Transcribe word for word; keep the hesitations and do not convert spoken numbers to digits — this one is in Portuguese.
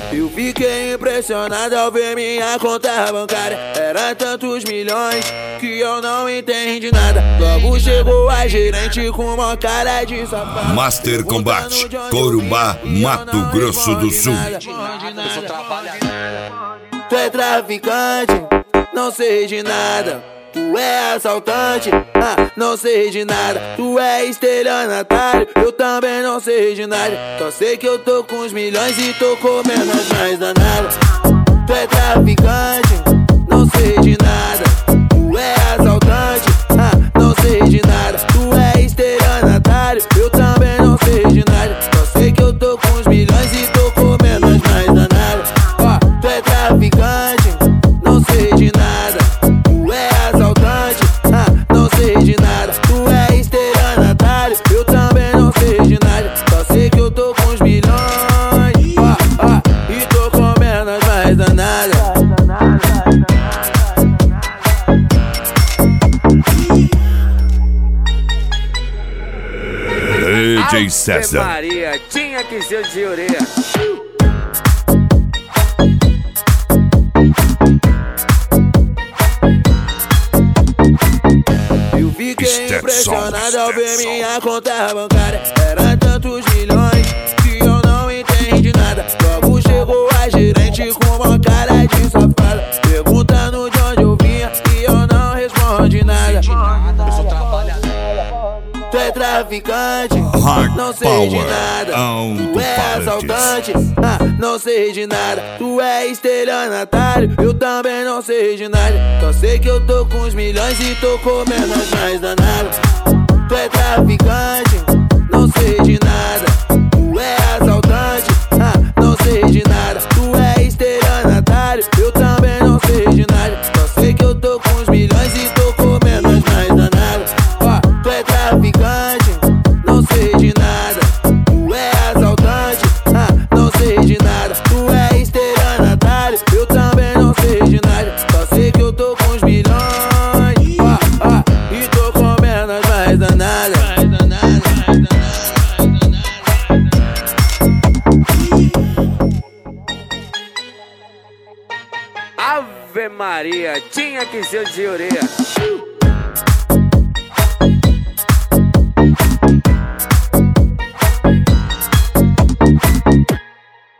Eu fiquei impressionado ao ver minha conta bancária. Era tantos milhões que eu não entendi nada. Logo chegou a gerente com uma cara de safado. Master Combat, Corumbá, Mato Grosso do Sul. Tu é traficante, não sei de nada. Tu é assaltante, ah, não sei de nada. Tu é estelionatário, eu também não sei de nada. Só sei que eu tô com os milhões e tô comendo as mais danadas. Tu é traficante, não sei de nada. Tu é assaltante, ah, não sei de nada. Tu é estelionatário, eu também não sei de nada. Só sei que eu tô com os milhões e tô comendo as mais danadas. Ó, tu é traficante, não sei de nada. Tu é assaltante, ah, não sei de nada. Tu é estelionatário, eu também não sei de nada. Só sei que eu tô com os milhões, ó, ó, e tô comendo as mais danadas. D J César. Ave Maria, tinha que ser de orelha. Eu fiquei impressionado ao ver minha conta bancária. Era tantos milhões que eu não entendi nada. Logo chegou a gerente com uma cara de safada, perguntando de onde eu vinha e eu não respondi nada. Eu sou trabalhador. Tu é traficante, não sei de nada. Tu é assaltante, ah, não sei de nada. Tu é estelionatário, eu também não sei de nada. Só sei que eu tô com os milhões e tô comendo as mais danadas. Tu é traficante, não sei de nada. Tu é assaltante, ah, não sei de nada. Tu é estelionatário, eu também não sei de nada. Só sei que eu tô com os milhões e tô comendo as mais danadas. Ó, tu é traficante, não sei de nada. Tu é assaltante, ah, não sei de nada. Tu é estelionatário, eu também não sei de nada. Só sei que eu tô com os milhões, ó, ó, e tô comendo as mais danadas. Ave Maria, tinha que ser de orelha.